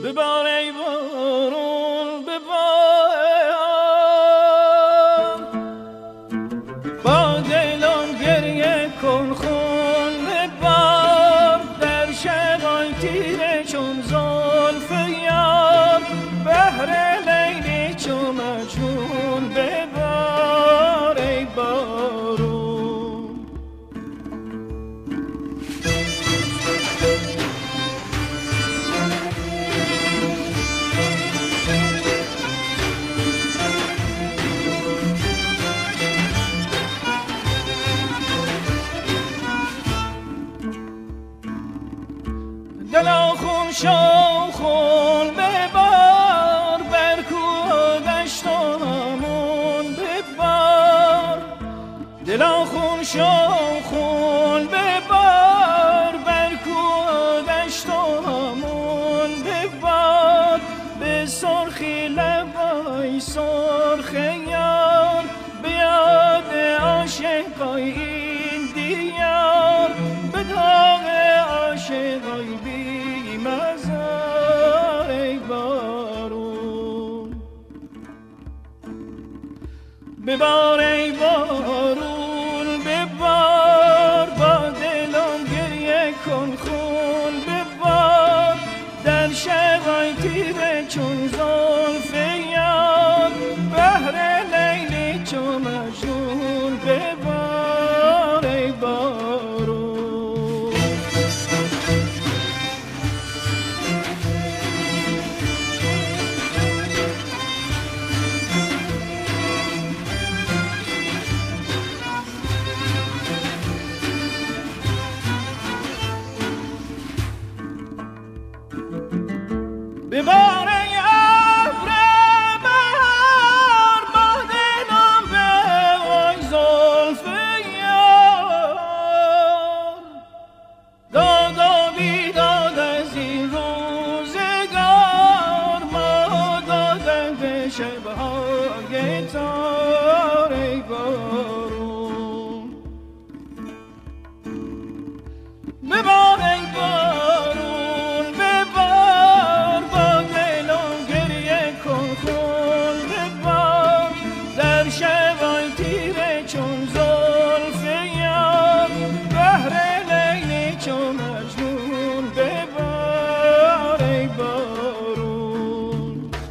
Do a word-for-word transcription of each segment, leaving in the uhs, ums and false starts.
ببار ای بارون ببار، با دلم گریه کن خون ببار، در شبای تیره چون زلف یار، بهر لیلی چون مجنون ببار ای بارون. دلا خون شو خون ببار، بر کوه دشت و همون ببار. دلا خون شو خون ببار، بر کوه دشت و همون ببار. به سرخی لبای سرخ یار، به یاد عاشقای این دیار، به داغ عاشقای بی مزار ای بارون. ببار ای بارون ببار، با دلم گریه کن خون ببار، در شبای تیره چون زلف یار، بهر لیلی چون مجنون ببار ای بارون. ببار ای ابر بهار، با دلم بوای زلف یار، داد و بیداد از این روزگار، ما دادن به شبهای تار ای بارون. ببار ای بارون ببار، با دلم گریه کن خون ببار، در شبای تیره چون زلف یار، بهر لیلی چون مجنون ببار ای بارون.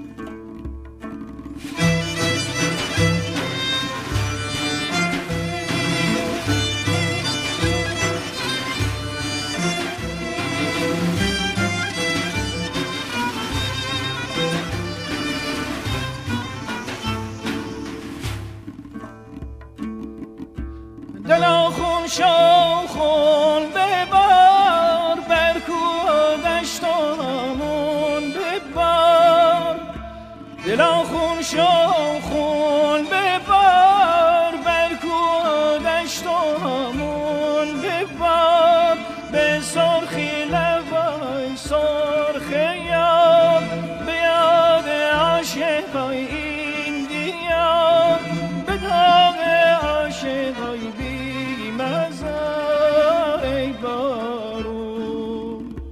دلا خون شو خون ببار، بر کوه دشت و همون ببار. دلا خون شو خون ببار، بر کوه دشت و همون ببار. به سرخی لبای سرخ یار، به یاد عاشقای این دیار، به داغ عاشقای بی مزار ای بارون.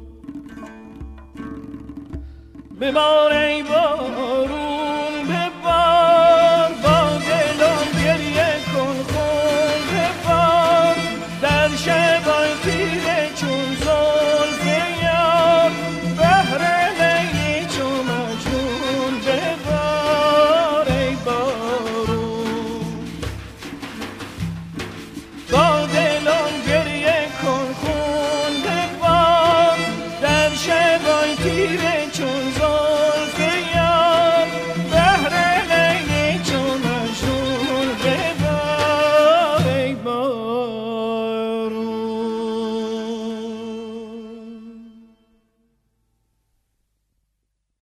ببار ای بارون ببار، با دلم گریه کن خون ببار، در شبای تیره چون زلف یار، بهر لیلی چون مجنون ببار ای بارون. با دلم گریه کن خون ببار، در شبای تیره چون زلف